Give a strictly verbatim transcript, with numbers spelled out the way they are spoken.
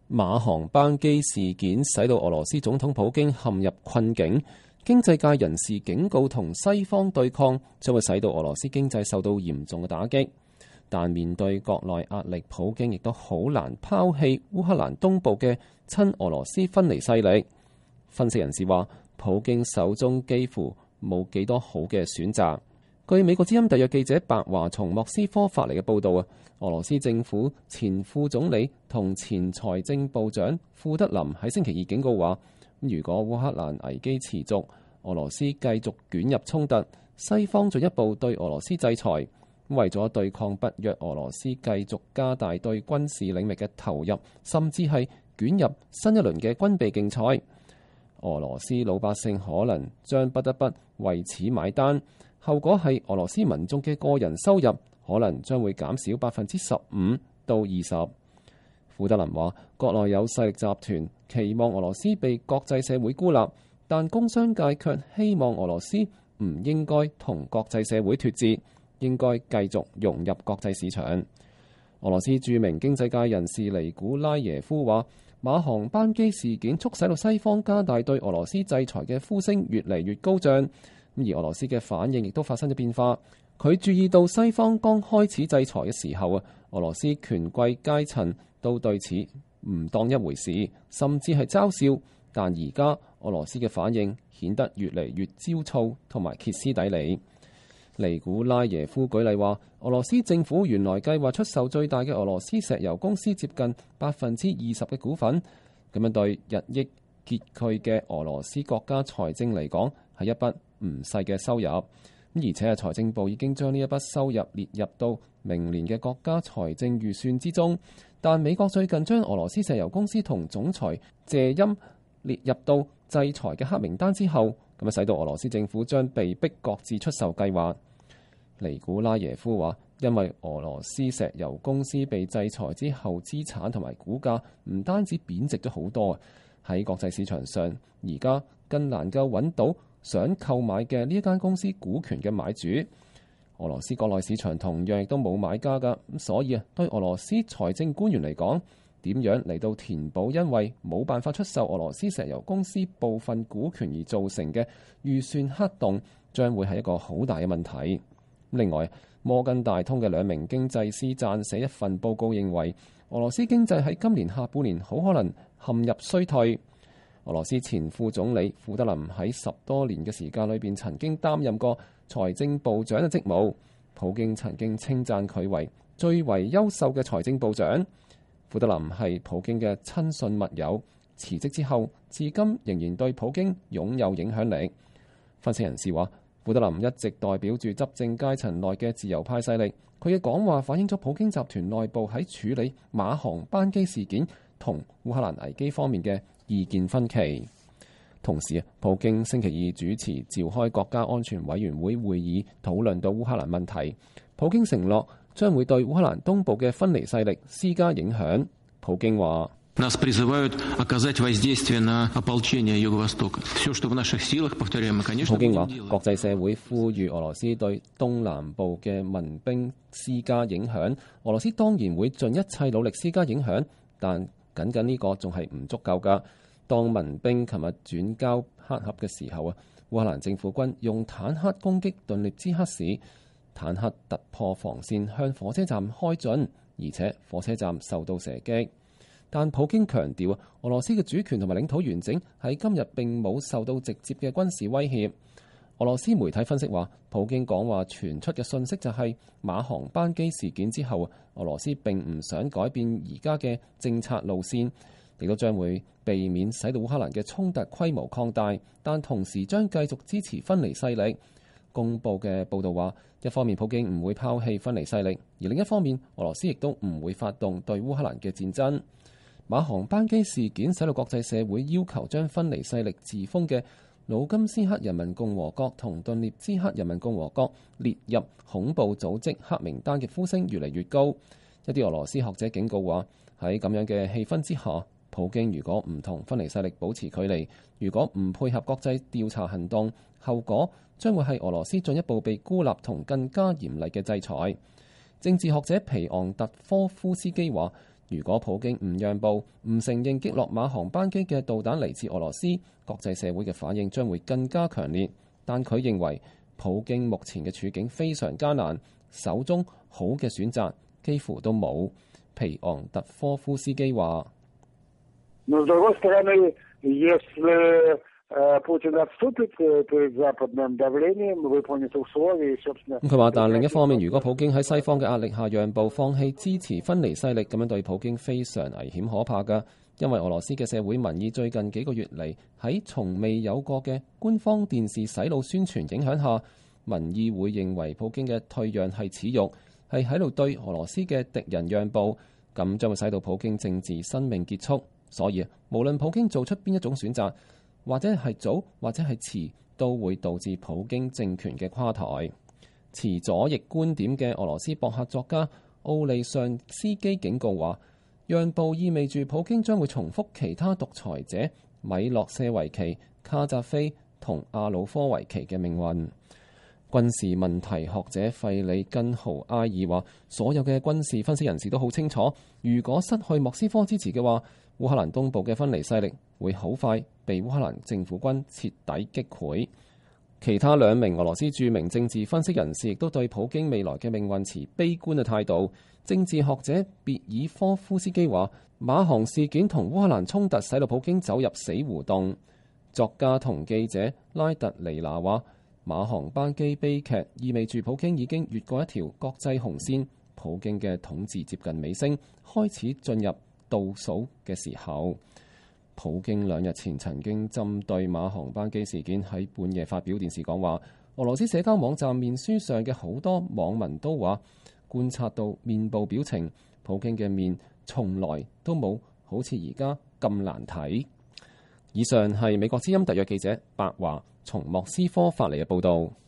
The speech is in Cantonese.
馬航班機事件使到俄羅斯總統普京陷入困境，經濟界人士警告同西方對抗將會使到俄羅斯經濟受到嚴重嘅打擊。但面對國內壓力，普京亦都好難拋棄烏克蘭東部嘅親俄羅斯分離勢力。分析人士話，普京手中幾乎冇幾多好嘅選擇。據美國之音特約記者白華從莫斯科發嚟嘅報導啊，俄羅斯政府前副總理同前財政部長庫德林喺星期二警告話，如果烏克蘭危機持續，俄羅斯繼續捲入衝突，西方進一步對俄羅斯制裁。為咗對抗北約，俄羅斯繼續加大對軍事領域嘅投入，甚至係捲入新一輪嘅軍備競賽。俄羅斯老百姓可能將不得不為此買單，後果係俄羅斯民眾嘅個人收入可能將會減少百分之十五到二十。庫德林話，國內有勢力集團期望俄羅斯被國際社會孤立，但工商界卻希望俄羅斯唔應該同國際社會脫節，應該繼續融入國際市場。俄羅斯著名經濟界人士尼古拉耶夫話，馬航班機事件促使到西方加大對俄羅斯制裁嘅呼聲越嚟越高漲，而俄羅斯嘅反應亦都發生咗變化。佢注意到西方剛開始制裁嘅時候啊，俄羅斯權貴階層都對此唔當一回事，甚至係嘲笑。但而家俄羅斯嘅反應顯得越嚟越焦躁同埋歇斯底里。尼古拉耶夫舉例話，俄羅斯政府原來計劃出售最大嘅俄羅斯石油公司接近百分之二十嘅股份，咁樣對日益拮據嘅俄羅斯國家財政嚟講係一筆唔細嘅收入。而且財政部已經將呢一筆收入列入到明年嘅國家財政預算之中。但美國最近將俄羅斯石油公司同總裁謝欽列入到制裁嘅黑名單之後，咁啊使到俄羅斯政府將被逼擱置出售計劃。尼古拉耶夫話，因為俄羅斯石油公司被制裁之後，資產同埋股價唔單止貶值咗好多，喺國際市場上而家更難夠揾到想購買嘅呢一間公司股權嘅買主。俄羅斯國內市場同樣亦都冇買家㗎，咁所以啊，對俄羅斯財政官員嚟講，點樣嚟到填補因為冇辦法出售俄羅斯石油公司部分股權而造成嘅預算黑洞，將會係一個好大嘅問題。另外，摩根大通嘅兩名經濟師撰寫一份報告，認為俄羅斯經濟喺今年下半年好可能陷入衰退。俄羅斯前副總理庫德林喺十多年嘅時間裏邊曾經擔任過財政部長嘅職務，普京曾經稱讚佢為最為優秀嘅財政部長。庫德林係普京嘅親信密友，辭職之後至今仍然對普京擁有影響力。分析人士話，庫德林一直代表住執政階層內嘅自由派勢力，佢嘅講話反映咗普京集團內部喺處理馬航班機事件同烏克蘭危機方面嘅意見分歧。同時，普京星期二主持召開國家安全委員會會議，討論到烏克蘭問題。普京承諾將會對烏克蘭東部嘅分離勢力施加影響。普京話： Нас призывают оказать воздействие на ополчение Юго-Востока. Все, что в наших силах, повторяем, мы, конечно, 普京話，國際社會呼籲俄羅斯對東南部嘅民兵施加影響，俄羅斯當然會盡一切努力施加影響，但僅僅呢個仲係唔足夠㗎。當民兵琴日轉交黑盒嘅時候啊，烏克蘭政府軍用坦克攻擊頓涅茨克市，坦克突破防線向火車站開進，而且火車站受到射擊。但普京強調啊，俄羅斯嘅主權同埋領土完整喺今日並冇受到直接嘅軍事威脅。俄羅斯媒體分析話，普京講話傳出嘅信息就係馬航班機事件之後，俄羅斯並唔想改變而家嘅政策路線，亦都將會避免使到烏克蘭嘅衝突規模擴大，但同時將繼續支持分離勢力。公佈嘅報導話，一方面普京唔會拋棄分離勢力，而另一方面俄羅斯亦都唔會發動對烏克蘭嘅戰爭。馬航班機事件使到國際社會要求將分離勢力自封嘅盧甘斯克人民共和國同頓涅茨克人民共和國列入恐怖組織黑名單嘅呼聲越嚟越高。一啲俄羅斯學者警告話，喺咁樣嘅氣氛之下，普京如果唔同分離勢力保持距離，如果唔配合國際調查行動，後果將會係俄羅斯進一步被孤立同更加嚴厲嘅制裁。政治學者皮昂特科夫斯基話， 如果普京唔讓步，唔承認擊落馬航班機嘅導彈嚟自俄羅斯，國際社會嘅反應將會更加強烈。但佢認為普京目前嘅處境非常艱難，手中好嘅選擇幾乎都冇。皮昂特科夫斯基話：佢話，但另一方面，如果普京喺西方嘅壓力下讓步，放棄支持分離勢力，咁樣對普京非常危險可怕㗎。因為俄羅斯嘅社會民意最近幾個月嚟喺從未有過嘅官方電視洗腦宣傳影響下，民意會認為普京嘅退讓係恥辱，係喺度對俄羅斯嘅敵人讓步，咁將會使到普京政治生命結束。所以無論普京做出邊一種選擇，或者係早或者係遲，都會導致普京政權嘅垮台。持左翼觀點嘅俄羅斯博客作家奧利尚斯基警告話，讓步意味住普京將會重複其他獨裁者米洛舍維奇、卡扎菲同阿魯科維奇嘅命運。軍事問題學者費里根豪埃爾話，所有嘅軍事分析人士都好清楚，如果失去莫斯科支持嘅話，烏克蘭東部嘅分離勢力會好快被烏克蘭政府軍徹底擊潰。其他兩名俄羅斯著名政治分析人士亦都對普京未來嘅命運持悲觀嘅態度。政治學者別爾科夫斯基話，馬航事件同烏克蘭衝突使到普京走入死胡同。作家同記者拉特尼娜話，馬航班機悲劇意味住普京已經越過一條國際紅線，普京嘅統治接近尾聲，開始進入倒數嘅時候。普京兩日前曾經針對馬航班機事件喺半夜發表電視講話。俄羅斯社交網站面書上嘅好多網民都話，觀察到面部表情，普京嘅面從來都冇好似而家咁難睇。以上係美國之音特約記者白華從莫斯科發嚟嘅報導。